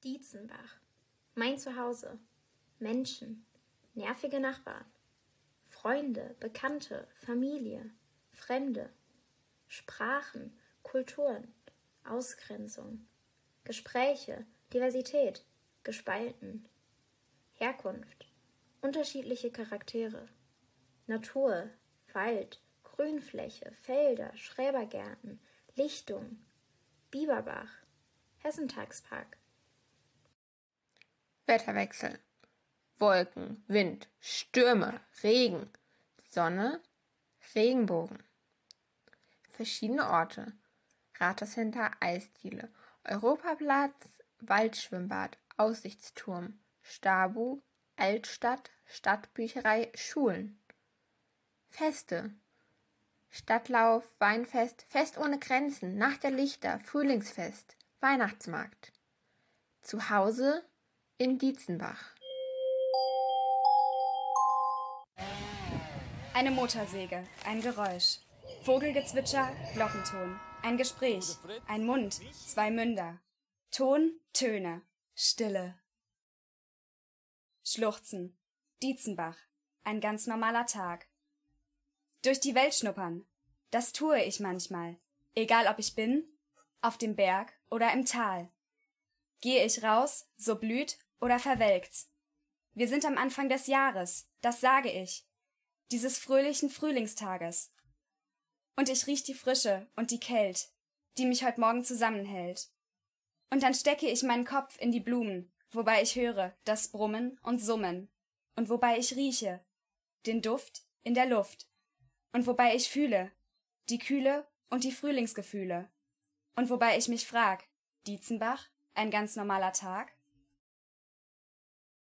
Dietzenbach. Mein Zuhause. Menschen. Nervige Nachbarn. Freunde, Bekannte, Familie. Fremde. Sprachen, Kulturen. Ausgrenzung. Gespräche, Diversität. Gespalten. Herkunft. Unterschiedliche Charaktere. Natur, Wald, Grünfläche, Felder, Schrebergärten, Lichtung. Bieberbach. Hessentagspark. Wetterwechsel. Wolken, Wind, Stürme, Regen, Sonne, Regenbogen. Verschiedene Orte. Rathauscenter, Eisdiele, Europaplatz, Waldschwimmbad, Aussichtsturm, Stabu, Altstadt, Stadtbücherei, Schulen. Feste. Stadtlauf, Weinfest, Fest ohne Grenzen, Nacht der Lichter, Frühlingsfest, Weihnachtsmarkt. Zuhause in Dietzenbach. Eine Motorsäge, ein Geräusch. Vogelgezwitscher, Glockenton. Ein Gespräch, ein Mund, zwei Münder. Ton, Töne, Stille. Schluchzen, Dietzenbach, ein ganz normaler Tag. Durch die Welt schnuppern, das tue ich manchmal, egal ob ich bin, auf dem Berg oder im Tal. Gehe ich raus, so blüht oder verwelkt's. Wir sind am Anfang des Jahres, das sage ich, dieses fröhlichen Frühlingstages. Und ich riech die Frische und die Kält, die mich heut Morgen zusammenhält. Und dann stecke ich meinen Kopf in die Blumen, wobei ich höre das Brummen und Summen, und wobei ich rieche den Duft in der Luft, und wobei ich fühle die Kühle und die Frühlingsgefühle, und wobei ich mich frag, Dietzenbach, ein ganz normaler Tag?